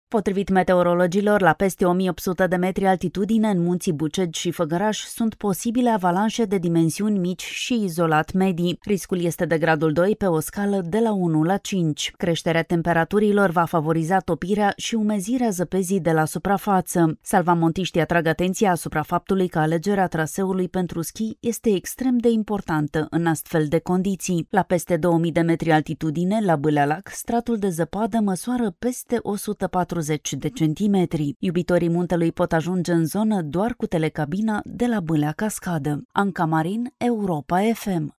Potrivit meteorologilor, la peste 1800 de metri altitudine în munții Bucegi și Făgăraș sunt posibile avalanșe de dimensiuni mici și izolat medii. Riscul este de gradul 2 pe o scală de la 1 la 5. Creșterea temperaturilor va favoriza topirea și umezirea zăpezii de la suprafață. Salvamontiștii atrag atenția asupra faptului că alegerea traseului pentru schi este extrem de importantă în astfel de condiții. La peste 2000 de metri altitudine, la Bâlealac, stratul de zăpadă măsoară peste 140 de centimetri. Iubitorii muntelui pot ajunge în zonă doar cu telecabina de la Bâlea Cascadă. Anca Marin, Europa FM.